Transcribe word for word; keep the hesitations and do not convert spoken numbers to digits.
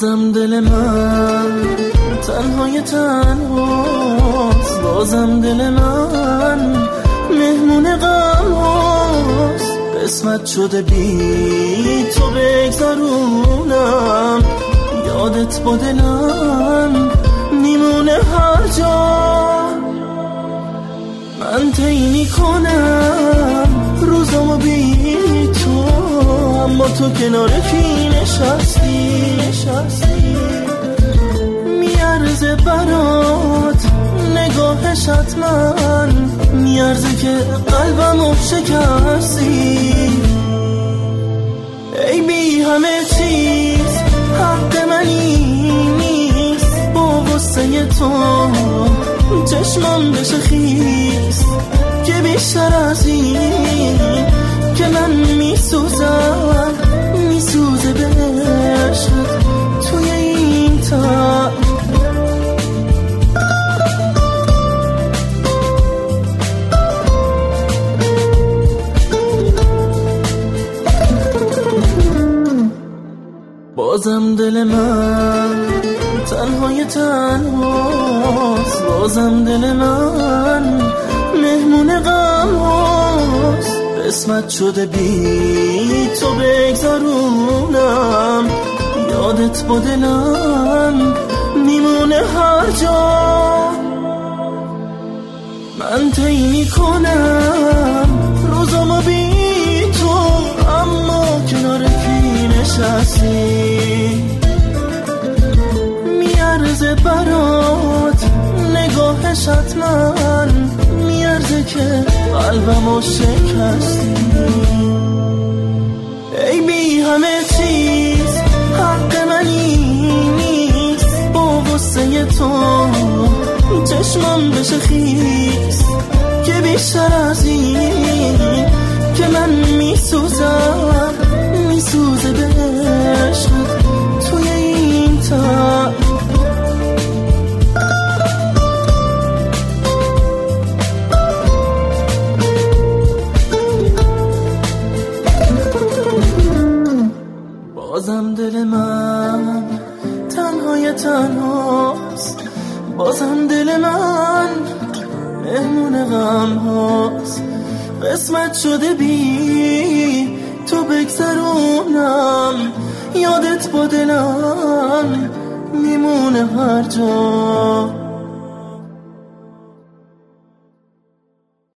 بازم دل من تنهای تنهاست، بازم دل من مهمون غم هاست. قسمت شده بی تو بگذرونم، یادت با دلم میمونه هر جا. من طی میکنم روزامو بی تو، اما تو کنار کی نشستی نشستی. میارزه برات نگاهش حتما، میارزه که قلبمو شکستی. ای بی همه چیز حق منی نیست، با غصه تو چشمم بشه خیس. که بیشتر از این که من میسوزم، میسوزه به عشقت توی این تن. بازم دل من تنهای تنهاست، بازم دل من مهمون غم هاست. قسمت شده بی تو بگذرونم، یادت با دلم میمونه هر جا. من طی میکنم روزامو بی تو، اما کنار کی نشستی. میارزه برات نگاهش حتما، میارزه که قلبمو شکستی. ای بی همه چیز حق منی نیست، با غصه تو چشمم بشه خیس. که بیشتر از این که من میسوزم، میسوزه به عشقت توی این تن. بازم دل من تنهای تنهاست، بازم دل من مهمون غم هاست. قسمت شده بی تو بگذرونم، یادت با دلم میمونه هر جا.